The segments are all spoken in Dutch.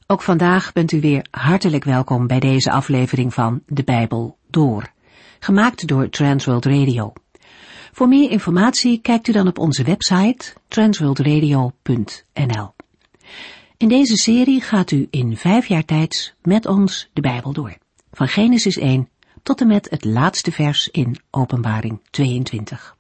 Ook vandaag bent u weer hartelijk welkom bij deze aflevering van De Bijbel Door, gemaakt door Transworld Radio. Voor meer informatie kijkt u dan op onze website transworldradio.nl. In deze serie gaat u in 5 jaar tijd met ons de Bijbel door, van Genesis 1 tot en met het laatste vers in Openbaring 22.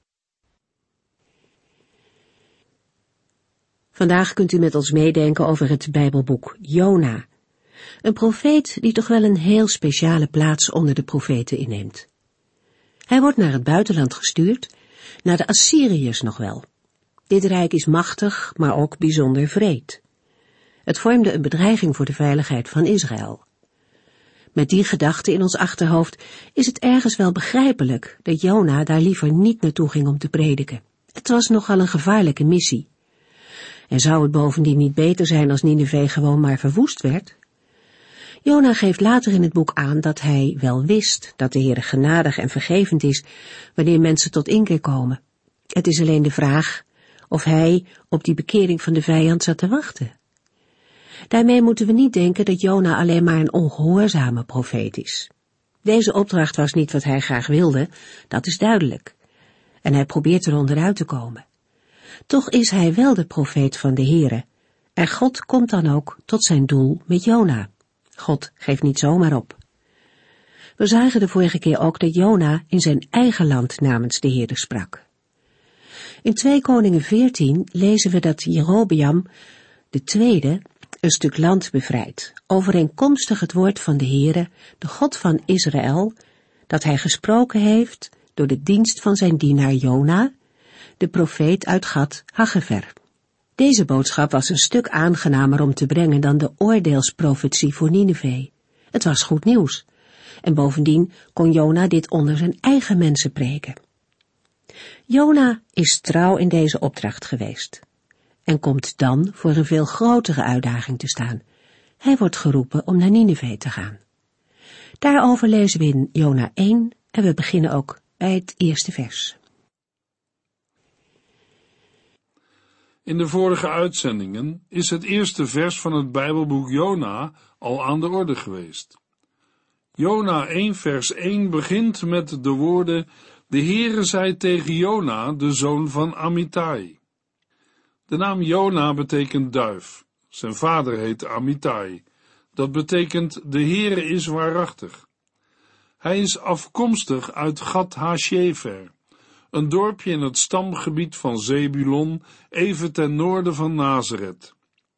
Vandaag kunt u met ons meedenken over het Bijbelboek Jona. Een profeet die toch wel een heel speciale plaats onder de profeten inneemt. Hij wordt naar het buitenland gestuurd, naar de Assyriërs nog wel. Dit rijk is machtig, maar ook bijzonder wreed. Het vormde een bedreiging voor de veiligheid van Israël. Met die gedachte in ons achterhoofd is het ergens wel begrijpelijk dat Jona daar liever niet naartoe ging om te prediken. Het was nogal een gevaarlijke missie. En zou het bovendien niet beter zijn als Nineve gewoon maar verwoest werd? Jona geeft later in het boek aan dat hij wel wist dat de Heere genadig en vergevend is wanneer mensen tot inkeer komen. Het is alleen de vraag of hij op die bekering van de vijand zat te wachten. Daarmee moeten we niet denken dat Jona alleen maar een ongehoorzame profeet is. Deze opdracht was niet wat hij graag wilde, dat is duidelijk. En hij probeert er onderuit te komen. Toch is hij wel de profeet van de Heere. En God komt dan ook tot zijn doel met Jona. God geeft niet zomaar op. We zagen de vorige keer ook dat Jona in zijn eigen land namens de Heere sprak. In 2 Koningen 14 lezen we dat Jerobeam de tweede een stuk land bevrijdt, overeenkomstig het woord van de Heere, de God van Israël, dat hij gesproken heeft door de dienst van zijn dienaar Jona, de profeet uit Gad Hagever. Deze boodschap was een stuk aangenamer om te brengen dan de oordeelsprofetie voor Nineve. Het was goed nieuws. En bovendien kon Jona dit onder zijn eigen mensen preken. Jona is trouw in deze opdracht geweest. En komt dan voor een veel grotere uitdaging te staan. Hij wordt geroepen om naar Nineve te gaan. Daarover lezen we in Jona 1 en we beginnen ook bij het eerste vers. In de vorige uitzendingen is het eerste vers van het Bijbelboek Jona al aan de orde geweest. Jona 1 vers 1 begint met de woorden: De Heere zei tegen Jona, de zoon van Amittai. De naam Jona betekent duif. Zijn vader heet Amittai. Dat betekent de Heere is waarachtig. Hij is afkomstig uit Gad Hagefer, een dorpje in het stamgebied van Zebulon, even ten noorden van Nazareth.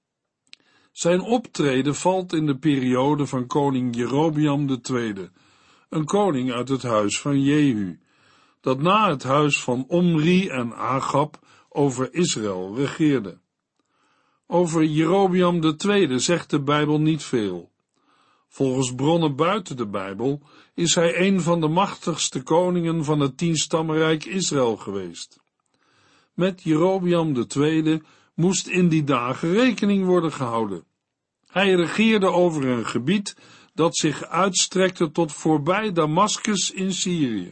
Zijn optreden valt in de periode van koning Jerobeam II, een koning uit het huis van Jehu, dat na het huis van Omri en Agab over Israël regeerde. Over Jerobeam II zegt de Bijbel niet veel. Volgens bronnen buiten de Bijbel is hij een van de machtigste koningen van het 10-stammenrijk Israël geweest. Met Jerobeam II moest in die dagen rekening worden gehouden. Hij regeerde over een gebied dat zich uitstrekte tot voorbij Damascus in Syrië.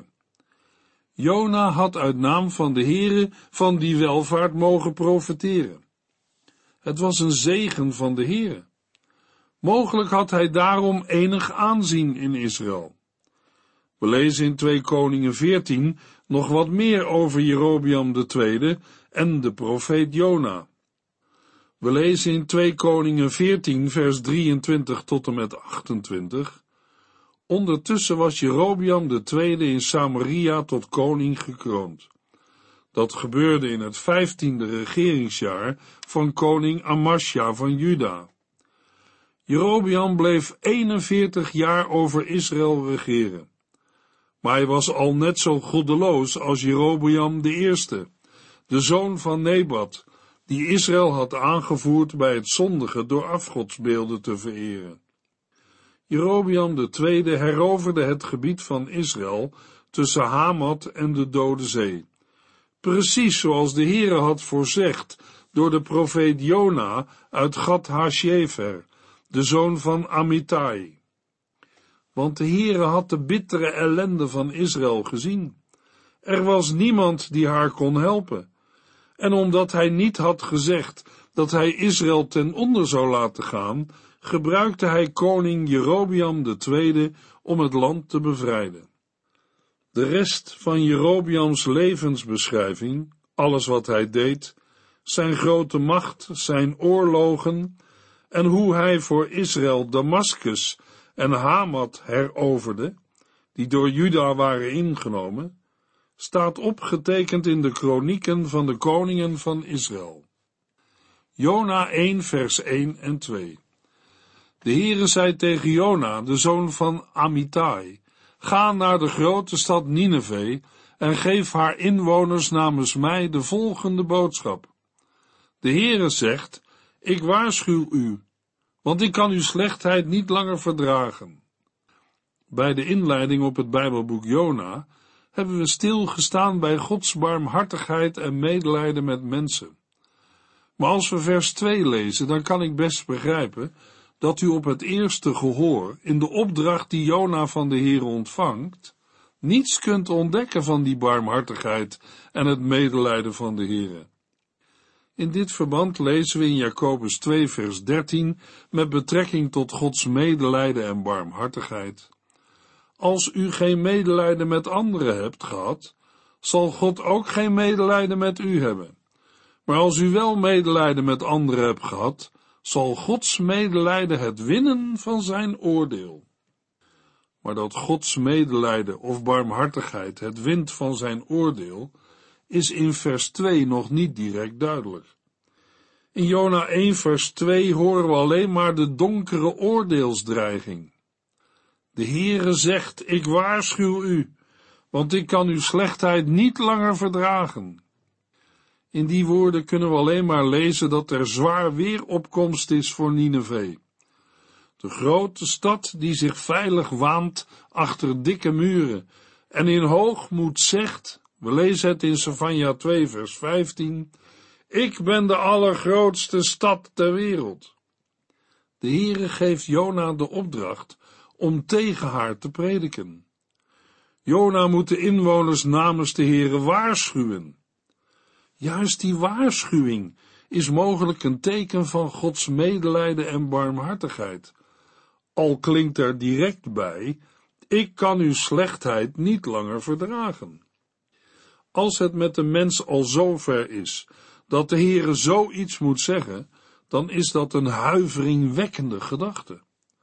Jona had uit naam van de Heere van die welvaart mogen profeteren. Het was een zegen van de Heere. Mogelijk had hij daarom enig aanzien in Israël. We lezen in 2 Koningen 14 nog wat meer over Jerobeam II en de profeet Jona. We lezen in 2 Koningen 14 vers 23 tot en met 28. Ondertussen was Jerobeam II in Samaria tot koning gekroond. Dat gebeurde in het 15e regeringsjaar van koning Amasja van Juda. Jerobeam bleef 41 jaar over Israël regeren. Maar hij was al net zo goddeloos als Jerobeam I, de zoon van Nebat, die Israël had aangevoerd bij het zondigen door afgodsbeelden te vereren. Jerobeam II heroverde het gebied van Israël tussen Hamat en de Dode Zee. Precies zoals de Heere had voorzegd door de profeet Jona uit Gad Hagefer, de zoon van Amittai. Want de Heere had de bittere ellende van Israël gezien. Er was niemand die haar kon helpen. En omdat hij niet had gezegd dat hij Israël ten onder zou laten gaan, gebruikte hij koning Jerobeam II om het land te bevrijden. De rest van Jerobeams levensbeschrijving, alles wat hij deed, zijn grote macht, zijn oorlogen en hoe hij voor Israël Damascus en Hamat heroverde, die door Juda waren ingenomen, staat opgetekend in de kronieken van de koningen van Israël. Jona 1 vers 1 en 2. De Heere zei tegen Jona, de zoon van Amittai: Ga naar de grote stad Nineve en geef haar inwoners namens mij de volgende boodschap. De Heere zegt: Ik waarschuw u, want ik kan uw slechtheid niet langer verdragen. Bij de inleiding op het Bijbelboek Jona hebben we stilgestaan bij Gods barmhartigheid en medelijden met mensen. Maar als we vers 2 lezen, dan kan ik best begrijpen dat u op het eerste gehoor, in de opdracht die Jona van de Heere ontvangt, niets kunt ontdekken van die barmhartigheid en het medelijden van de Heere. In dit verband lezen we in Jacobus 2 vers 13 met betrekking tot Gods medelijden en barmhartigheid: Als u geen medelijden met anderen hebt gehad, zal God ook geen medelijden met u hebben. Maar als u wel medelijden met anderen hebt gehad, zal Gods medelijden het winnen van zijn oordeel. Maar dat Gods medelijden of barmhartigheid het wint van zijn oordeel, is in vers 2 nog niet direct duidelijk. In Jona 1 vers 2 horen we alleen maar de donkere oordeelsdreiging. De Heere zegt: Ik waarschuw u, want ik kan uw slechtheid niet langer verdragen. In die woorden kunnen we alleen maar lezen dat er zwaar weeropkomst is voor Nineve. De grote stad die zich veilig waant achter dikke muren en in hoogmoed zegt, we lezen het in Sefanja 2 vers 15, ik ben de allergrootste stad ter wereld. De Heere geeft Jona de opdracht om tegen haar te prediken. Jona moet de inwoners namens de Heere waarschuwen. Juist die waarschuwing is mogelijk een teken van Gods medelijden en barmhartigheid. Al klinkt er direct bij: ik kan uw slechtheid niet langer verdragen. Als het met de mens al zover is dat de Heere zoiets moet zeggen, dan is dat een huiveringwekkende gedachte.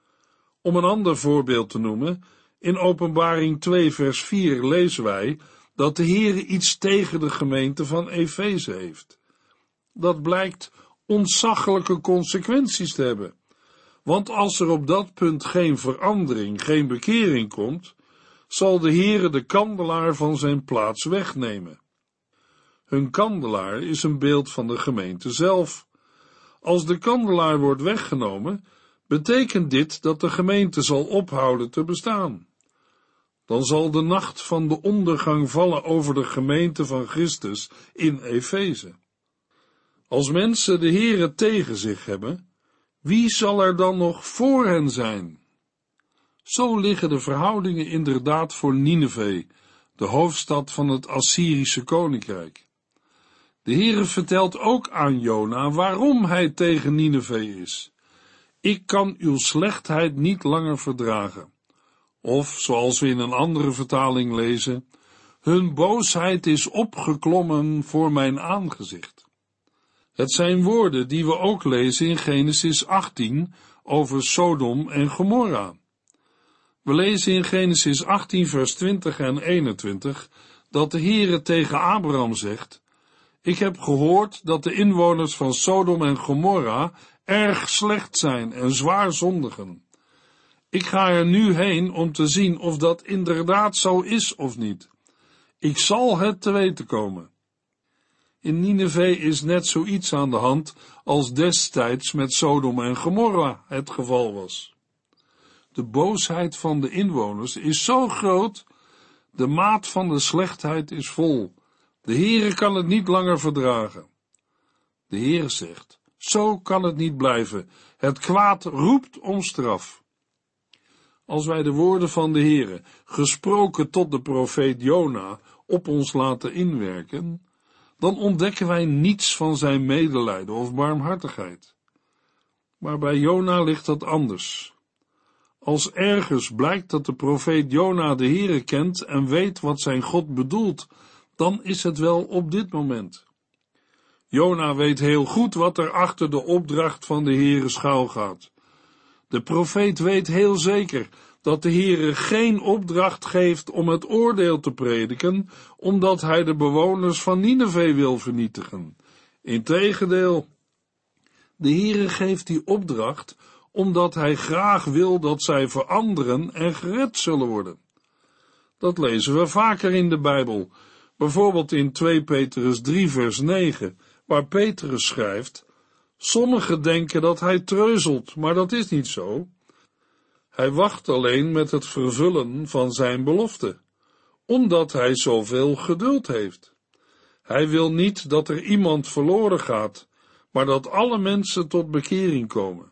Om een ander voorbeeld te noemen, in Openbaring 2 vers 4 lezen wij dat de Heere iets tegen de gemeente van Efeze heeft. Dat blijkt ontzaglijke consequenties te hebben, want als er op dat punt geen verandering, geen bekering komt, zal de Heere de kandelaar van zijn plaats wegnemen. Hun kandelaar is een beeld van de gemeente zelf. Als de kandelaar wordt weggenomen, betekent dit dat de gemeente zal ophouden te bestaan. Dan zal de nacht van de ondergang vallen over de gemeente van Christus in Efeze. Als mensen de Heere tegen zich hebben, wie zal er dan nog voor hen zijn? Zo liggen de verhoudingen inderdaad voor Nineve, de hoofdstad van het Assyrische koninkrijk. De Heere vertelt ook aan Jona waarom hij tegen Nineve is. Ik kan uw slechtheid niet langer verdragen. Of, zoals we in een andere vertaling lezen, hun boosheid is opgeklommen voor mijn aangezicht. Het zijn woorden die we ook lezen in Genesis 18 over Sodom en Gomorra. We lezen in Genesis 18 vers 20 en 21 dat de Heere tegen Abraham zegt: ik heb gehoord dat de inwoners van Sodom en Gomorra erg slecht zijn en zwaar zondigen. Ik ga er nu heen om te zien of dat inderdaad zo is of niet. Ik zal het te weten komen. In Nineve is net zoiets aan de hand als destijds met Sodom en Gomorra het geval was. De boosheid van de inwoners is zo groot, de maat van de slechtheid is vol. De Heere kan het niet langer verdragen. De Heere zegt: zo kan het niet blijven. Het kwaad roept om straf. Als wij de woorden van de Heere, gesproken tot de profeet Jona, op ons laten inwerken, dan ontdekken wij niets van zijn medelijden of barmhartigheid. Maar bij Jona ligt dat anders. Als ergens blijkt dat de profeet Jona de Heere kent en weet wat zijn God bedoelt, dan is het wel op dit moment. Jona weet heel goed wat er achter de opdracht van de Heere schuilgaat. De profeet weet heel zeker dat de Heere geen opdracht geeft om het oordeel te prediken, omdat hij de bewoners van Nineve wil vernietigen. Integendeel, de Heere geeft die opdracht omdat hij graag wil dat zij veranderen en gered zullen worden. Dat lezen we vaker in de Bijbel, bijvoorbeeld in 2 Petrus 3 vers 9, waar Petrus schrijft: sommigen denken dat hij treuzelt, maar dat is niet zo. Hij wacht alleen met het vervullen van zijn belofte, omdat hij zoveel geduld heeft. Hij wil niet dat er iemand verloren gaat, maar dat alle mensen tot bekering komen.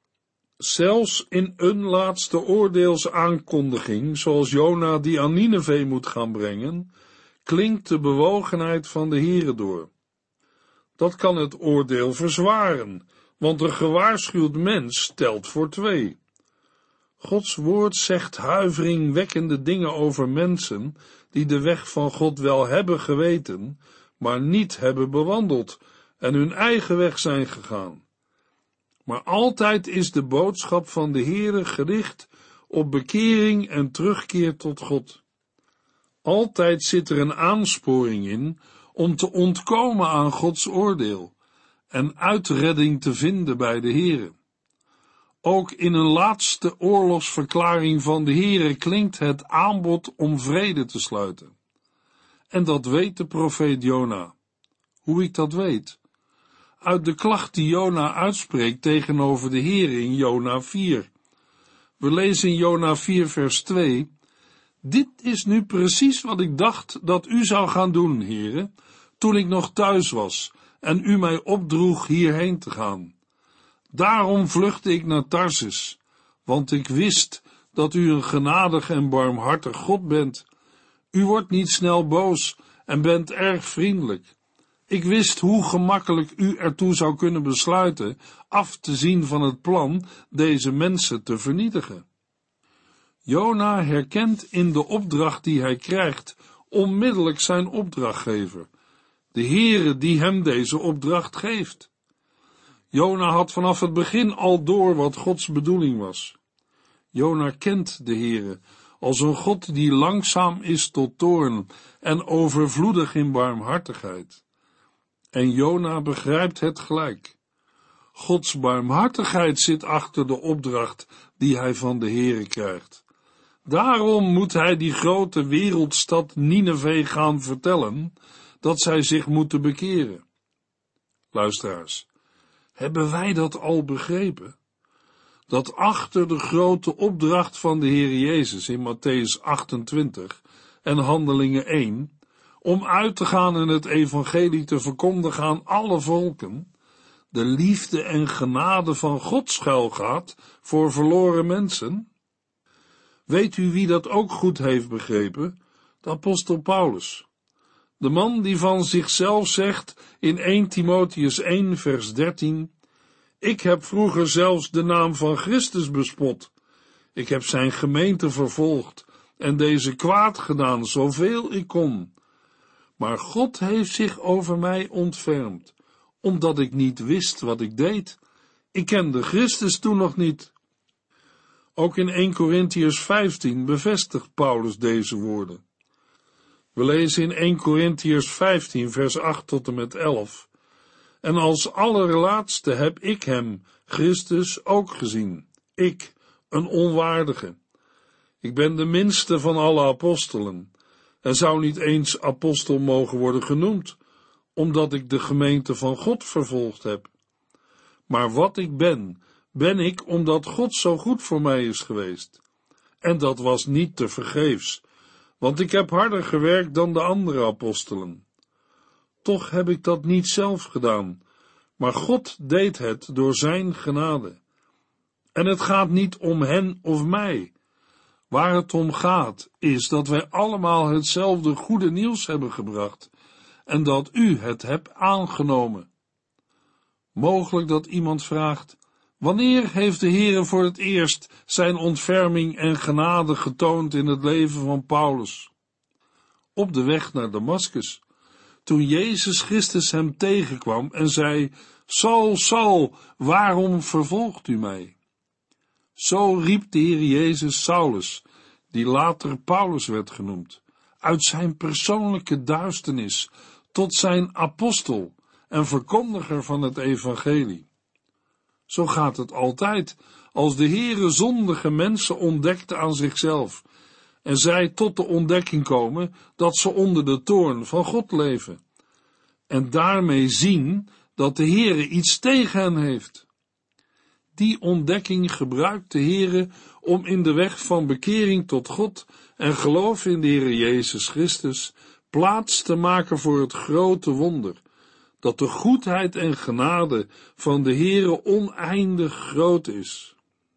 Zelfs in een laatste oordeelsaankondiging, zoals Jona die aan Nineve moet gaan brengen, klinkt de bewogenheid van de Heere door. Dat kan het oordeel verzwaren, want een gewaarschuwd mens telt voor 2. Gods woord zegt huiveringwekkende dingen over mensen die de weg van God wel hebben geweten, maar niet hebben bewandeld en hun eigen weg zijn gegaan. Maar altijd is de boodschap van de Heere gericht op bekering en terugkeer tot God. Altijd zit er een aansporing in om te ontkomen aan Gods oordeel en uitredding te vinden bij de Heere. Ook in een laatste oorlogsverklaring van de Heere klinkt het aanbod om vrede te sluiten. En dat weet de profeet Jona. Hoe ik dat weet? Uit de klacht die Jona uitspreekt tegenover de Heere in Jona 4. We lezen in Jona 4 vers 2: dit is nu precies wat ik dacht dat u zou gaan doen, Heere, toen ik nog thuis was en u mij opdroeg hierheen te gaan. Daarom vluchtte ik naar Tarsus, want ik wist dat u een genadig en barmhartig God bent. U wordt niet snel boos en bent erg vriendelijk. Ik wist hoe gemakkelijk u ertoe zou kunnen besluiten af te zien van het plan deze mensen te vernietigen. Jona herkent in de opdracht die hij krijgt onmiddellijk zijn opdrachtgever, de Heere die hem deze opdracht geeft. Jona had vanaf het begin al door wat Gods bedoeling was. Jona kent de Heere als een God die langzaam is tot toorn en overvloedig in barmhartigheid. En Jona begrijpt het gelijk. Gods barmhartigheid zit achter de opdracht die hij van de Heere krijgt. Daarom moet hij die grote wereldstad Nineve gaan vertellen dat zij zich moeten bekeren. Luisteraars, hebben wij dat al begrepen? Dat achter de grote opdracht van de Heer Jezus in Mattheüs 28 en Handelingen 1, om uit te gaan en het evangelie te verkondigen aan alle volken, de liefde en genade van God schuilgaat voor verloren mensen? Weet u wie dat ook goed heeft begrepen? De apostel Paulus. De man die van zichzelf zegt in 1 Timotheüs 1 vers 13, ik heb vroeger zelfs de naam van Christus bespot. Ik heb zijn gemeente vervolgd en deze kwaad gedaan, zoveel ik kon. Maar God heeft zich over mij ontfermd, omdat ik niet wist wat ik deed. Ik kende Christus toen nog niet. Ook in 1 Korintiërs 15 bevestigt Paulus deze woorden. We lezen in 1 Korintiërs 15 vers 8 tot en met 11. En als allerlaatste heb ik hem, Christus, ook gezien. Ik, een onwaardige. Ik ben de minste van alle apostelen en zou niet eens apostel mogen worden genoemd, omdat ik de gemeente van God vervolgd heb. Maar wat ik ben, ben ik omdat God zo goed voor mij is geweest. En dat was niet te vergeefs, want ik heb harder gewerkt dan de andere apostelen. Toch heb ik dat niet zelf gedaan, maar God deed het door zijn genade. En het gaat niet om hen of mij. Waar het om gaat, is dat wij allemaal hetzelfde goede nieuws hebben gebracht en dat u het hebt aangenomen. Mogelijk dat iemand vraagt, wanneer heeft de Heere voor het eerst zijn ontferming en genade getoond in het leven van Paulus? Op de weg naar Damaskus, toen Jezus Christus hem tegenkwam en zei, Saul, Saul, waarom vervolgt u mij? Zo riep de Heer Jezus Saulus, die later Paulus werd genoemd, uit zijn persoonlijke duisternis tot zijn apostel en verkondiger van het evangelie. Zo gaat het altijd, als de Heere zondige mensen ontdekte aan zichzelf, en zij tot de ontdekking komen dat ze onder de toorn van God leven, en daarmee zien dat de Heere iets tegen hen heeft. Die ontdekking gebruikt de Heere om in de weg van bekering tot God en geloof in de Heere Jezus Christus plaats te maken voor het grote wonder, dat de goedheid en genade van de Heere oneindig groot is.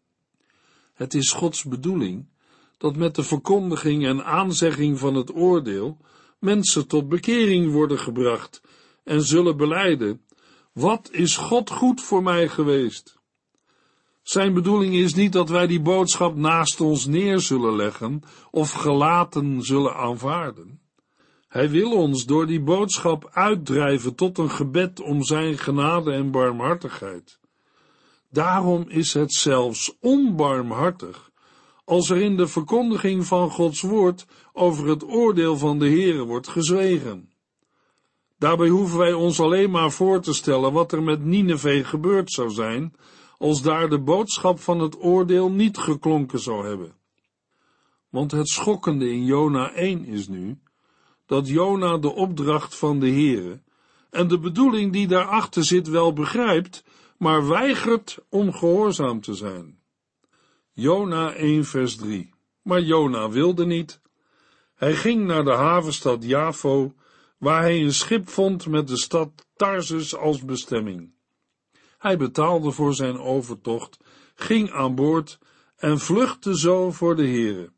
Het is Gods bedoeling dat met de verkondiging en aanzegging van het oordeel mensen tot bekering worden gebracht en zullen belijden, wat is God goed voor mij geweest? Zijn bedoeling is niet dat wij die boodschap naast ons neer zullen leggen of gelaten zullen aanvaarden. Hij wil ons door die boodschap uitdrijven tot een gebed om zijn genade en barmhartigheid. Daarom is het zelfs onbarmhartig als er in de verkondiging van Gods woord over het oordeel van de Heere wordt gezwegen. Daarbij hoeven wij ons alleen maar voor te stellen wat er met Nineve gebeurd zou zijn, als daar de boodschap van het oordeel niet geklonken zou hebben. Want het schokkende in Jona 1 is nu, dat Jona de opdracht van de Heere en de bedoeling die daarachter zit wel begrijpt, maar weigert om gehoorzaam te zijn. Jona 1 vers 3. Maar Jona wilde niet. Hij ging naar de havenstad Jafo, waar hij een schip vond met de stad Tarsus als bestemming. Hij betaalde voor zijn overtocht, ging aan boord en vluchtte zo voor de Heere.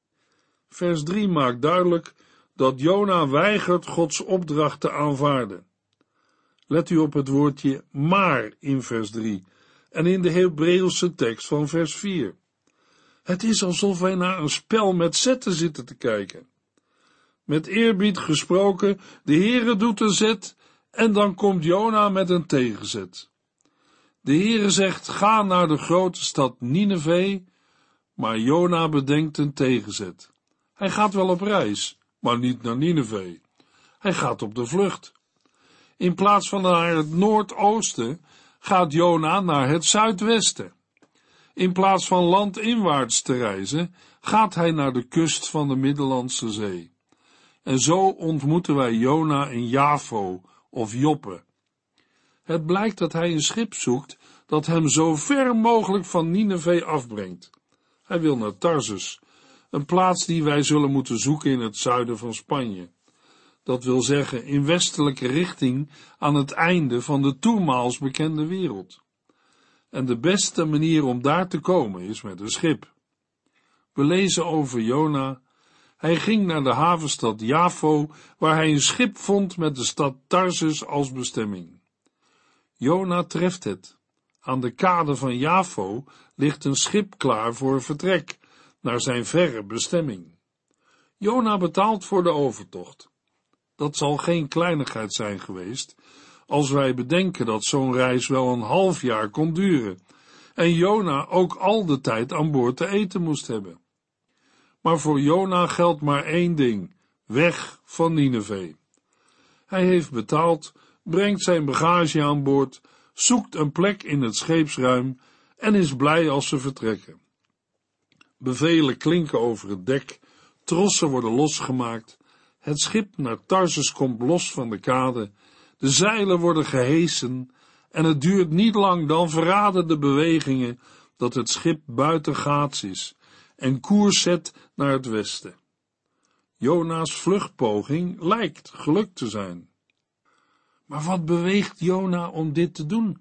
Vers 3 maakt duidelijk dat Jona weigert Gods opdracht te aanvaarden. Let u op het woordje maar in vers 3 en in de Hebreeuwse tekst van vers 4. Het is alsof wij naar een spel met zetten zitten te kijken. Met eerbied gesproken, de Heere doet een zet en dan komt Jona met een tegenzet. De Heere zegt, ga naar de grote stad Nineve, maar Jona bedenkt een tegenzet. Hij gaat wel op reis, maar niet naar Nineve. Hij gaat op de vlucht. In plaats van naar het noordoosten gaat Jona naar het zuidwesten. In plaats van landinwaarts te reizen, gaat hij naar de kust van de Middellandse Zee. En zo ontmoeten wij Jona in Jafo of Joppe. Het blijkt dat hij een schip zoekt dat hem zo ver mogelijk van Nineve afbrengt. Hij wil naar Tarsus, een plaats die wij zullen moeten zoeken in het zuiden van Spanje. Dat wil zeggen in westelijke richting aan het einde van de toenmaals bekende wereld. En de beste manier om daar te komen is met een schip. We lezen over Jona. Hij ging naar de havenstad Jafo, waar hij een schip vond met de stad Tarsus als bestemming. Jona treft het. Aan de kade van Jafo ligt een schip klaar voor vertrek naar zijn verre bestemming. Jona betaalt voor de overtocht. Dat zal geen kleinigheid zijn geweest, als wij bedenken dat zo'n reis wel een half jaar kon duren, en Jona ook al de tijd aan boord te eten moest hebben. Maar voor Jona geldt maar één ding, weg van Nineve. Hij heeft betaald, brengt zijn bagage aan boord, zoekt een plek in het scheepsruim en is blij als ze vertrekken. Bevelen klinken over het dek, trossen worden losgemaakt, het schip naar Tarsus komt los van de kade, de zeilen worden gehesen en het duurt niet lang, dan verraden de bewegingen dat het schip buitengaats is en koers zet naar het westen. Jona's vluchtpoging lijkt gelukt te zijn. Maar wat beweegt Jona om dit te doen?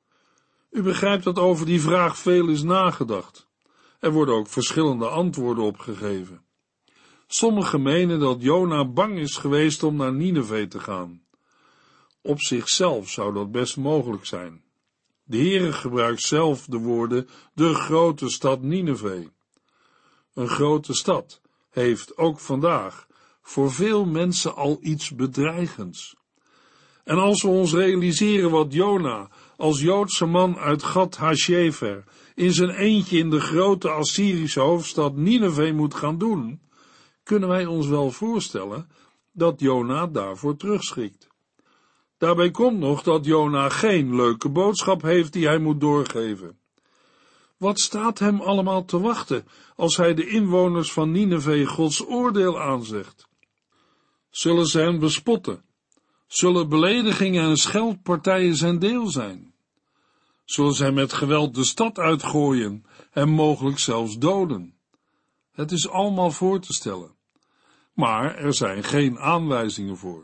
U begrijpt dat over die vraag veel is nagedacht. Er worden ook verschillende antwoorden op gegeven. Sommigen menen dat Jona bang is geweest om naar Nineve te gaan. Op zichzelf zou dat best mogelijk zijn. De Heere gebruikt zelf de woorden de grote stad Nineve. Een grote stad heeft ook vandaag voor veel mensen al iets bedreigends. En als we ons realiseren wat Jona als Joodse man uit Gad Hasjefer in zijn eentje in de grote Assyrische hoofdstad Nineve moet gaan doen, kunnen wij ons wel voorstellen dat Jona daarvoor terugschrikt. Daarbij komt nog dat Jona geen leuke boodschap heeft die hij moet doorgeven. Wat staat hem allemaal te wachten als hij de inwoners van Nineve Gods oordeel aanzegt? Zullen ze hem bespotten? Zullen beledigingen en scheldpartijen zijn deel zijn? Zullen zij met geweld de stad uitgooien en mogelijk zelfs doden? Het is allemaal voor te stellen, maar er zijn geen aanwijzingen voor.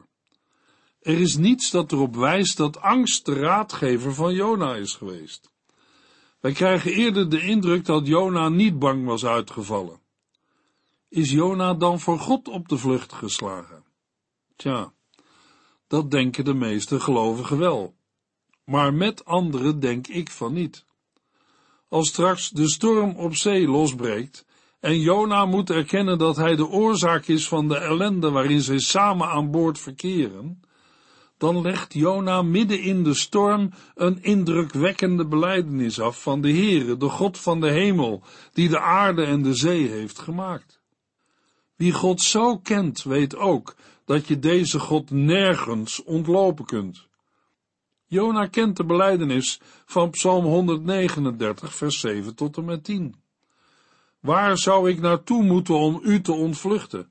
Er is niets dat erop wijst dat angst de raadgever van Jona is geweest. Wij krijgen eerder de indruk dat Jona niet bang was uitgevallen. Is Jona dan voor God op de vlucht geslagen? Tja, dat denken de meeste gelovigen wel. Maar met anderen denk ik van niet. Als straks de storm op zee losbreekt en Jona moet erkennen dat hij de oorzaak is van de ellende waarin zij samen aan boord verkeren, dan legt Jona midden in de storm een indrukwekkende belijdenis af van de Heere, de God van de hemel, die de aarde en de zee heeft gemaakt. Wie God zo kent, weet ook dat je deze God nergens ontlopen kunt. Jona kent de belijdenis van Psalm 139, vers 7 tot en met 10. Waar zou ik naartoe moeten om u te ontvluchten?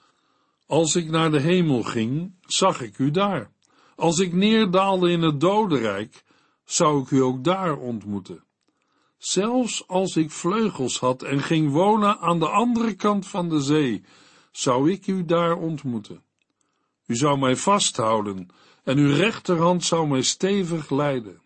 Als ik naar de hemel ging, zag ik u daar. Als ik neerdaalde in het dodenrijk, zou ik u ook daar ontmoeten. Zelfs als ik vleugels had en ging wonen aan de andere kant van de zee, zou ik u daar ontmoeten. U zou mij vasthouden en uw rechterhand zou mij stevig leiden.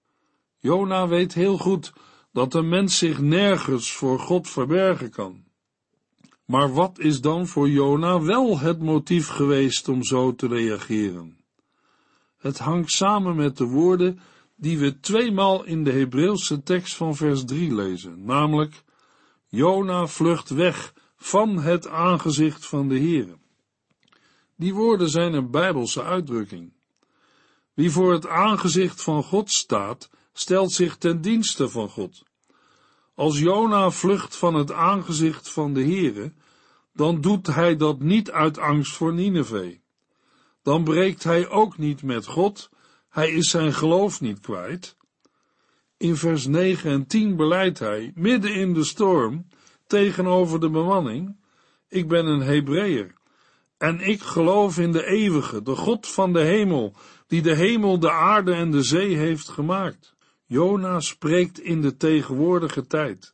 Jona weet heel goed dat een mens zich nergens voor God verbergen kan. Maar wat is dan voor Jona wel het motief geweest om zo te reageren? Het hangt samen met de woorden die we 2 maal in de Hebreeuwse tekst van vers 3 lezen, namelijk: Jona vlucht weg van het aangezicht van de Heere. Die woorden zijn een Bijbelse uitdrukking. Wie voor het aangezicht van God staat, stelt zich ten dienste van God. Als Jona vlucht van het aangezicht van de Heere, dan doet hij dat niet uit angst voor Nineve. Dan breekt hij ook niet met God, hij is zijn geloof niet kwijt. In vers 9 en 10 belijdt hij, midden in de storm, tegenover de bemanning: ik ben een Hebreeër, en ik geloof in de eeuwige, de God van de hemel, die de hemel, de aarde en de zee heeft gemaakt. Jona spreekt in de tegenwoordige tijd.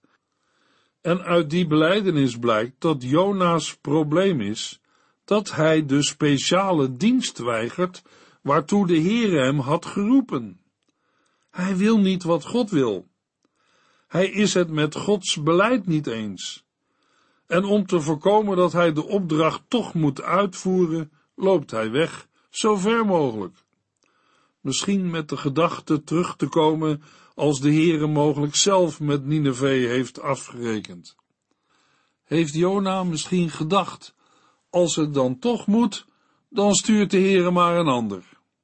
En uit die belijdenis blijkt dat Jona's probleem is dat hij de speciale dienst weigert waartoe de Heere hem had geroepen. Hij wil niet wat God wil. Hij is het met Gods beleid niet eens. En om te voorkomen dat hij de opdracht toch moet uitvoeren, loopt hij weg, zo ver mogelijk. Misschien met de gedachte terug te komen als de Heere mogelijk zelf met Nineve heeft afgerekend. Heeft Jona misschien gedacht: als het dan toch moet, dan stuurt de Heere maar een ander.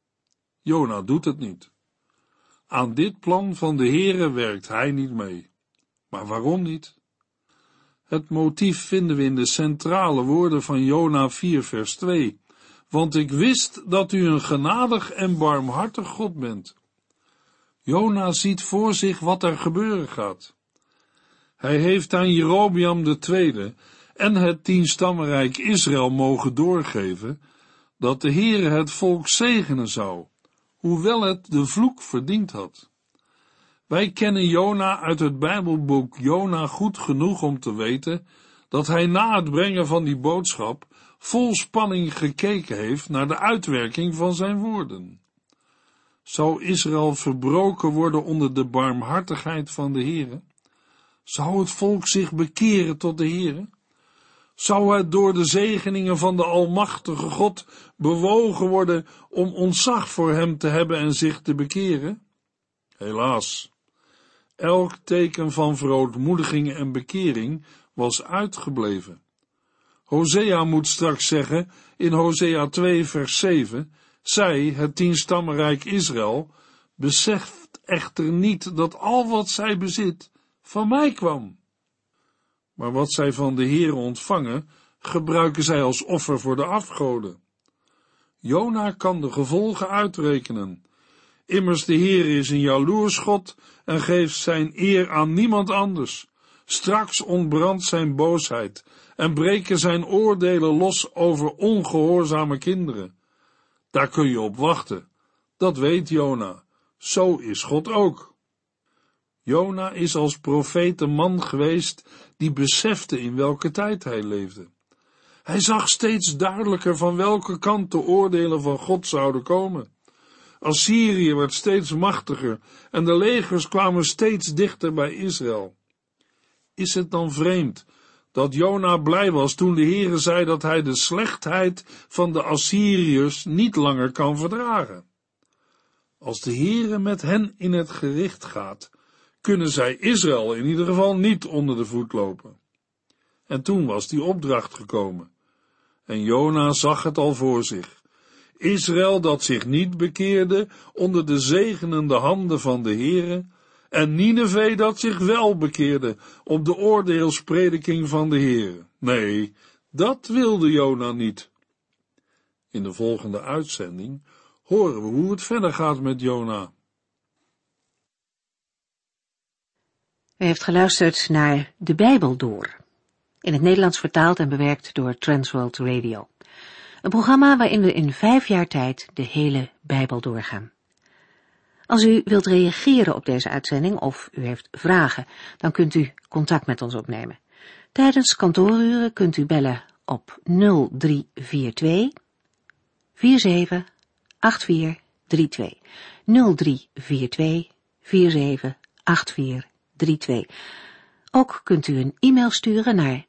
Jona doet het niet. Aan dit plan van de Heere werkt hij niet mee. Maar waarom niet? Het motief vinden we in de centrale woorden van Jona 4 vers 2. Want ik wist dat u een genadig en barmhartig God bent. Jona ziet voor zich wat er gebeuren gaat. Hij heeft aan Jerobeam II en het 10-stammenrijk Israël mogen doorgeven dat de Heere het volk zegenen zou, hoewel het de vloek verdiend had. Wij kennen Jona uit het Bijbelboek Jona goed genoeg om te weten dat hij na het brengen van die boodschap vol spanning gekeken heeft naar de uitwerking van zijn woorden. Zou Israël verbroken worden onder de barmhartigheid van de Heere? Zou het volk zich bekeren tot de Heere? Zou het door de zegeningen van de Almachtige God bewogen worden om ontzag voor hem te hebben en zich te bekeren? Helaas. Elk teken van verootmoediging en bekering was uitgebleven. Hosea moet straks zeggen, in Hosea 2 vers 7, zij, het 10-stammenrijk Israël, beseft echter niet dat al wat zij bezit van mij kwam. Maar wat zij van de Heere ontvangen, gebruiken zij als offer voor de afgoden. Jona kan de gevolgen uitrekenen. Immers de Heere is een jaloers God en geeft zijn eer aan niemand anders. Straks ontbrandt zijn boosheid en breken zijn oordelen los over ongehoorzame kinderen. Daar kun je op wachten. Dat weet Jona. Zo is God ook. Jona is als profeet een man geweest die besefte in welke tijd hij leefde. Hij zag steeds duidelijker van welke kant de oordelen van God zouden komen. Assyrië werd steeds machtiger en de legers kwamen steeds dichter bij Israël. Is het dan vreemd dat Jona blij was toen de Heere zei dat hij de slechtheid van de Assyriërs niet langer kan verdragen? Als de Heere met hen in het gericht gaat, kunnen zij Israël in ieder geval niet onder de voet lopen. En toen was die opdracht gekomen. En Jona zag het al voor zich. Israël dat zich niet bekeerde onder de zegenende handen van de Heere, en Nineve dat zich wel bekeerde op de oordeelsprediking van de Heere. Nee, dat wilde Jona niet. In de volgende uitzending horen we hoe het verder gaat met Jona. U heeft geluisterd naar De Bijbel Door, in het Nederlands vertaald en bewerkt door Transworld Radio. Een programma waarin we in 5 jaar tijd de hele Bijbel doorgaan. Als u wilt reageren op deze uitzending of u heeft vragen, dan kunt u contact met ons opnemen. Tijdens kantooruren kunt u bellen op 0342 478432. 0342 478432. Ook kunt u een e-mail sturen naar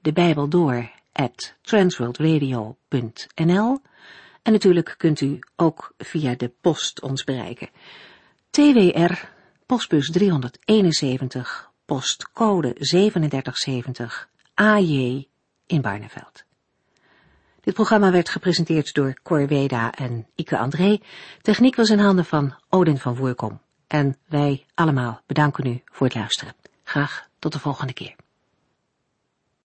debijbeldoor@transworldradio.nl en natuurlijk kunt u ook via de post ons bereiken. TWR, postbus 371, postcode 3770, AJ in Barneveld. Dit programma werd gepresenteerd door Cor Weda en Ike André. Techniek was in handen van Odin van Voerkom. En wij allemaal bedanken u voor het luisteren. Graag tot de volgende keer.